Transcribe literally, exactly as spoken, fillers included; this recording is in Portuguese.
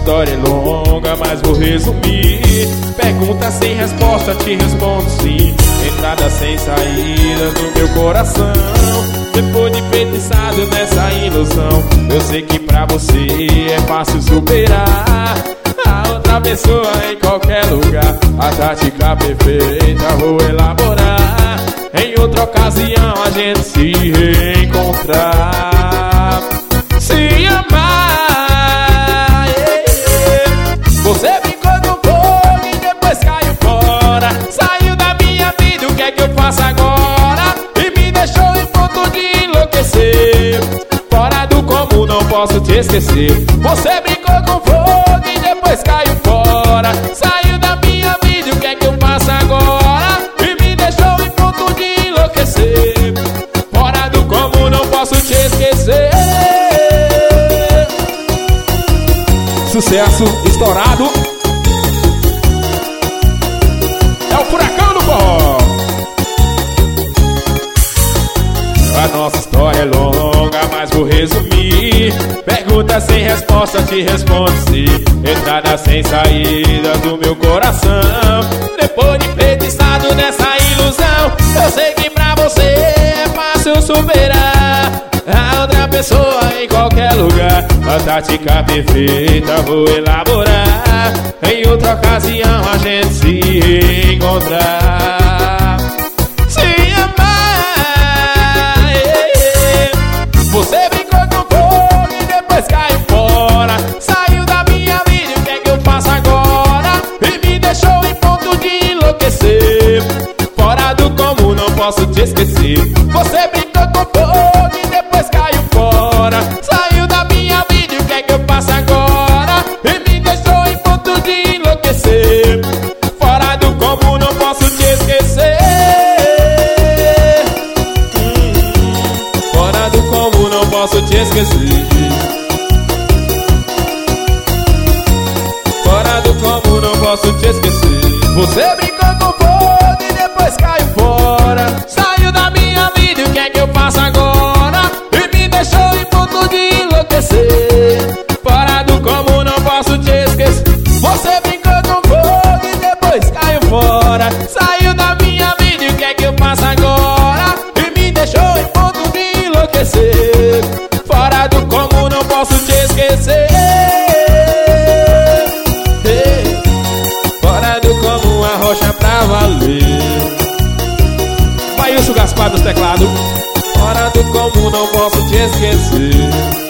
história é longa, mas vou resumir. Pergunta sem resposta, te respondo sim. Entrada sem saída do meu coração. Depois de pensado nessa ilusão, eu sei que pra você é fácil superar a outra pessoa em qualquer lugar. A tática perfeita vou elaborar. Em outra ocasião a gente se reencontrar. Se amar, yeah, yeah. Você brincou com fogo e depois caiu fora. Saiu da minha vida, o que é que eu faço agora? E me deixou em ponto de enlouquecer. Fora do comum, não posso te esquecer. Você brincou com fogo e depois caiu fora. Saiu da minha vida, o que é que eu faço agora? E me deixou em ponto de enlouquecer. Fora do comum, não posso te esquecer. Sucesso estourado. É o furacão do forró. A nossa história é longa, mas vou resumir. Pergunta sem resposta, te respondo sim. Entrada sem saída do meu coração. Depois de pensado nessa ilusão, eu sei que pra você é fácil superar a outra pessoa em qualquer lugar. A tática perfeita vou elaborar. Em outra ocasião a gente se reencontrar. Se amar, yeah, yeah. Você brincou com fogo e depois caiu fora. Saiu da minha vida, o que é que eu faço agora? E me deixou em ponto de enlouquecer. Fora do comum, não posso te esquecer. Você brincou com fogo e depois caiu fora. Saiu da minha vida, o que é que eu faço agora? E me deixou em ponto de enlouquecer. Fora do comum, não posso te esquecer. hum, Fora do comum, não posso te esquecer. Fora do comum, não posso te esquecer. Você brincou com fogo e depois caiu fora. Saiu da minha vida, o que é que eu faço agora? E me deixou em ponto de enlouquecer. Fora do comum, não posso te esquecer. Você brincou com fogo e depois caiu fora. Saiu da minha vida, e o que é que eu faço agora? E me deixou em ponto de enlouquecer. Fora do comum, não posso te esquecer. Fora do comum, a rocha pra valer. Maílson Gaspar dos teclados. Fora do comum, não posso te esquecer.